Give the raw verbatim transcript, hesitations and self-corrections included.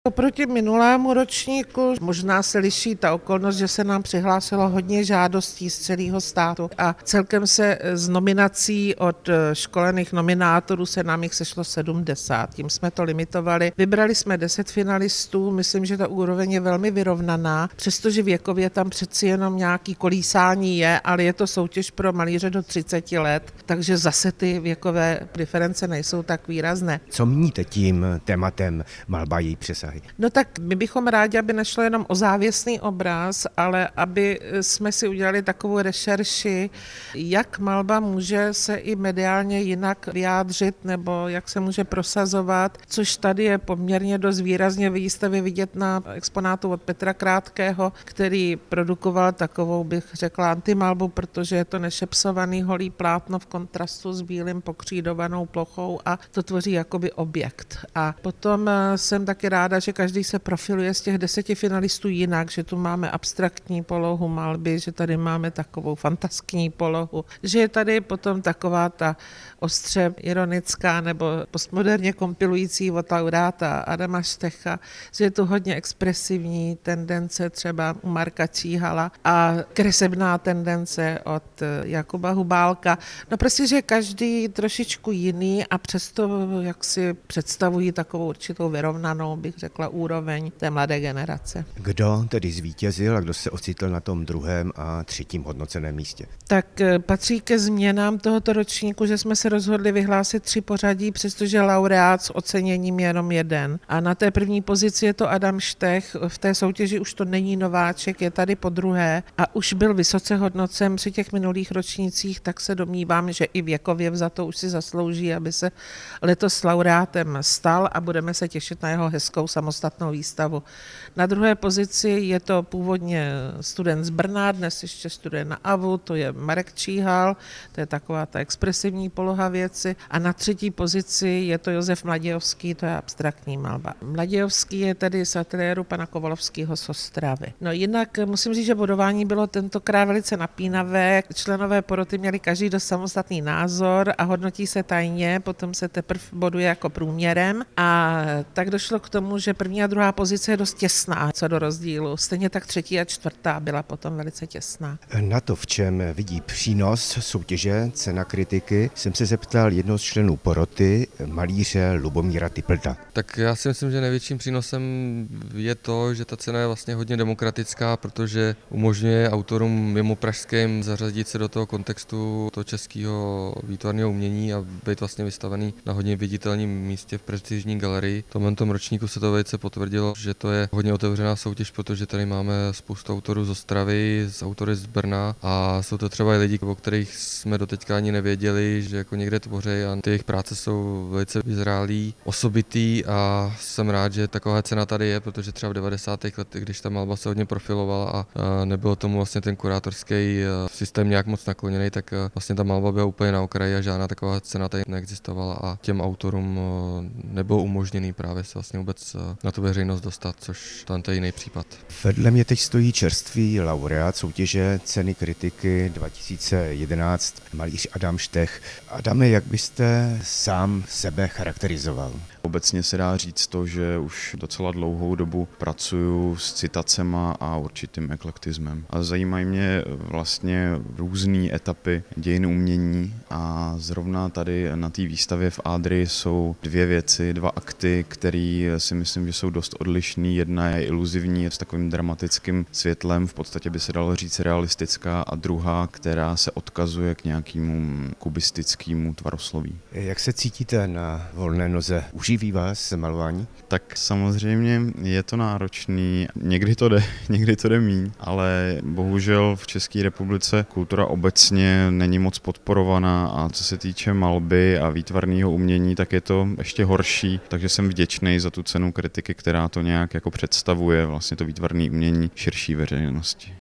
Oproti minulému ročníku možná se liší ta okolnost, že se nám přihlásilo hodně žádostí z celého státu a celkem se z nominací od školených nominátorů se nám jich sešlo sedmdesát. Tím jsme to limitovali. Vybrali jsme deset finalistů, myslím, že ta úroveň je velmi vyrovnaná, přestože věkově tam přeci jenom nějaký kolísání je, ale je to soutěž pro malíře do třiceti let, takže zase ty věkové diference nejsou tak výrazné. Co míníte tím tématem malba její přesahy? No tak my bychom rádi, aby nešlo jenom o závěsný obraz, ale aby jsme si udělali takovou rešerši, jak malba může se i mediálně jinak vyjádřit nebo jak se může prosazovat, což tady je poměrně dost výrazně v výstavě vidět na exponátu od Petra Krátkého, který produkoval takovou, bych řekla, antimalbu, protože je to nešepsovaný holý plátno v kontrastu s bílým pokřídovanou plochou a to tvoří jakoby objekt. A potom jsem taky ráda, že každý se profiluje z těch deseti finalistů jinak, že tu máme abstraktní polohu malby, že tady máme takovou fantaskní polohu, že je tady potom taková ta ostře ironická nebo postmoderně kompilující od laureáta Adama Štecha, že je tu hodně expresivní tendence třeba u Marka Číhala a kresebná tendence od Jakuba Hubálka. No prostě, že každý trošičku jiný a přesto jak si představují takovou určitou vyrovnanou, bych řekla, úroveň té mladé generace. Kdo tedy zvítězil a kdo se ocitl na tom druhém a třetím hodnoceném místě? Tak patří ke změnám tohoto ročníku, že jsme se rozhodli vyhlásit tři pořadí, přestože laureát s oceněním je jenom jeden. A na té první pozici je to Adam Štech, v té soutěži už to není nováček, je tady po druhé a už byl vysoce hodnocen při těch minulých ročnících, tak se domnívám, že i věkově vzato už si zaslouží, aby se letos laureátem stal a budeme se těšit na jeho hezkou samostatnou výstavu. Na druhé pozici je to původně student z Brna, dnes ještě studuje na A V U, to je Marek Číhal, to je taková ta expresivní poloha věci. A na třetí pozici je to Josef Mladějovský, to je abstraktní malba. Mladějovský je tedy z ateliéru pana Kovalovského z Ostravy. No jinak musím říct, že bodování bylo tentokrát velice napínavé. Členové poroty měli každý dost samostatný názor a hodnotí se tajně, potom se teprve boduje jako průměrem. A tak došlo k tomu, že první a druhá pozice je dost těsná co do rozdílu. Stejně tak třetí a čtvrtá byla potom velice těsná. Na to, v čem vidí přínos soutěže Cena kritiky, jsem se zeptal jednoho z členů poroty, malíře Lubomíra Typlta. Tak já si myslím, že největším přínosem je to, že ta cena je vlastně hodně demokratická, protože umožňuje autorům mimo pražským zařadit se do toho kontextu toho českého výtvarného umění a být vlastně vystavený na hodně viditelném místě v prestižní galerii. V tomhle tom ročníku se to velice potvrdilo, že to je hodně otevřená soutěž, protože tady máme spoustu autorů z Ostravy, z autory z Brna a jsou to třeba i lidi, o kterých jsme doteďka ani nevěděli, že jako někde tvoří a ty jejich práce jsou velice vyzrálí, osobitý a jsem rád, že taková cena tady je, protože třeba v devadesátých letech, když ta malba se hodně profilovala a nebylo tomu vlastně ten kurátorský systém nějak moc nakloněný, tak vlastně ta malba byla úplně na okraji a žádná taková cena tady neexistovala a těm autorům nebylo umožněný právě se vlastně vůbec na tu veřejnost dostat, což tam je jiný případ. Vedle mě teď stojí čerstvý laureát soutěže Ceny kritiky dva tisíce jedenáct, malíř Adam Štech. Adame, jak byste sám sebe charakterizoval? Obecně se dá říct to, že už docela dlouhou dobu pracuju s citacema a určitým eklektismem. A zajímají mě vlastně různé etapy dějin umění a zrovna tady na té výstavě v Ádry jsou dvě věci, dva akty, které si myslím, že jsou dost odlišný. Jedna je iluzivní, s takovým dramatickým světlem, v podstatě by se dalo říct realistická, a druhá, která se odkazuje k nějakému kubistickému tvarosloví. Jak se cítíte na volné noze? Uživí vás malování? Tak samozřejmě je to náročný, někdy to jde, někdy to jde míň, ale bohužel v České republice kultura obecně není moc podporovaná a co se týče malby a výtvarného umění, tak je to ještě horší, takže jsem vděčný za tu cenu kritiky, která to nějak jako představuje vlastně to výtvarné umění širší veřejnosti.